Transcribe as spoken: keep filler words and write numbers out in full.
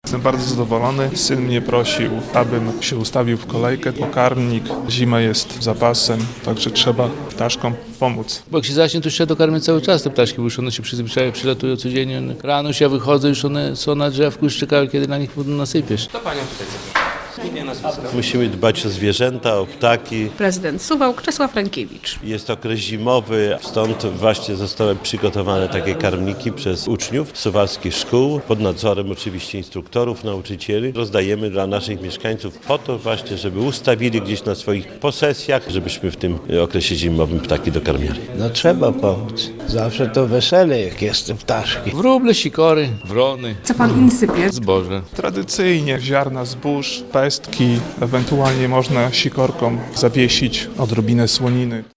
Jestem bardzo zadowolony. Syn mnie prosił, abym się ustawił w kolejkę. Pokarmnik, zima jest zapasem, także trzeba ptaszkom pomóc. Bo jak się zacznie, to trzeba dokarmiać cały czas te ptaszki, bo już one się przyzwyczają, przylatują codziennie. Rano już ja wychodzę, już one są na drzewku, już czekają, kiedy na nich nasypiesz. To panią tutaj zapraszam. Imię, nazwisko. Musimy dbać o zwierzęta, o ptaki. Prezydent Suwałk Czesław Rękiewicz. Jest okres zimowy, stąd właśnie zostały przygotowane takie karmniki przez uczniów suwalskich szkół, pod nadzorem oczywiście instruktorów, nauczycieli. Rozdajemy dla naszych mieszkańców po to właśnie, żeby ustawili gdzieś na swoich posesjach, żebyśmy w tym okresie zimowym ptaki dokarmiali. No trzeba pomóc. Zawsze to wesele, jak jest te ptaszki. Wróble, sikory, wrony, Co pan im sypie? zboże. Tradycyjnie ziarna zbóż, pestki, ewentualnie można sikorką zawiesić odrobinę słoniny.